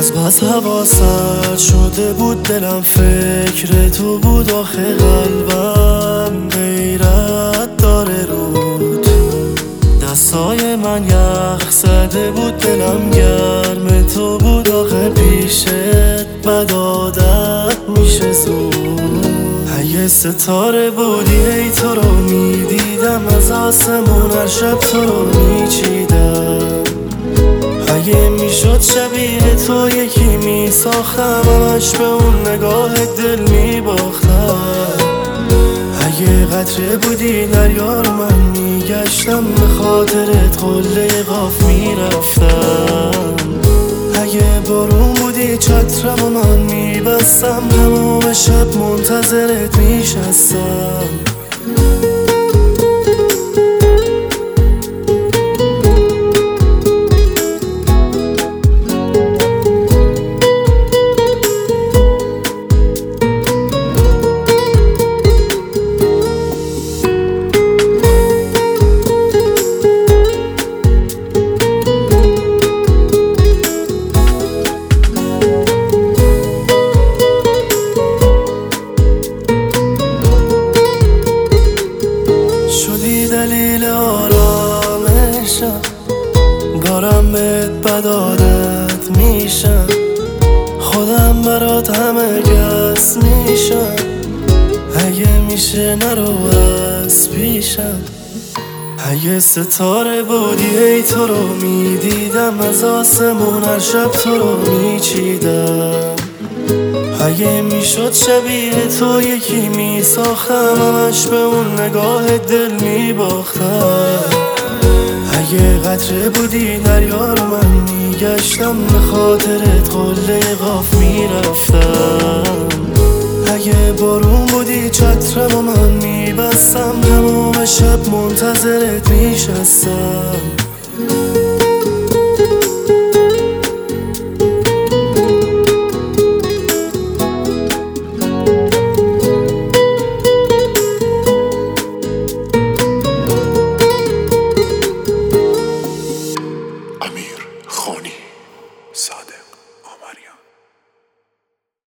از بس حواست شده بود دلم، فکر تو بود آخه قلبم غیرت داره رود. دستای من یخ زده بود، دلم گرم تو بود آخه پیشت بد عادت میشه زود. اگه ستاره بودی ای تو رو میدیدم، از آسمون هر شب تو رو میچیدم. اگه میشد شبیه تو یکی میساختم، همش به اون نگاه دل میباختم. اگه قطره بودی دریا رو من میگشتم، به خاطرت قله قاف میرفتم. اگه بارون بودی چترم و من میبستم، تمام شب منتظرت میشستم. دلیل آرامشم، دارم بهت بد عادت میشم. خودم برات همه گس میشم. اگه میشه نرو از پیشم. اگه ستاره بودی ای تو رو میدیدم، از آسمون هر شب تو رو میچیدم. اگه میشد شبیه تو یکی میساختم، همش به اون نگاه دل میباختم. اگه قطره بودی دریا رو من میگشتم، به خاطرت قله قاف میرفتم. اگه بارون بودی چترم و من میبستم، تمام شب منتظرت میشستم.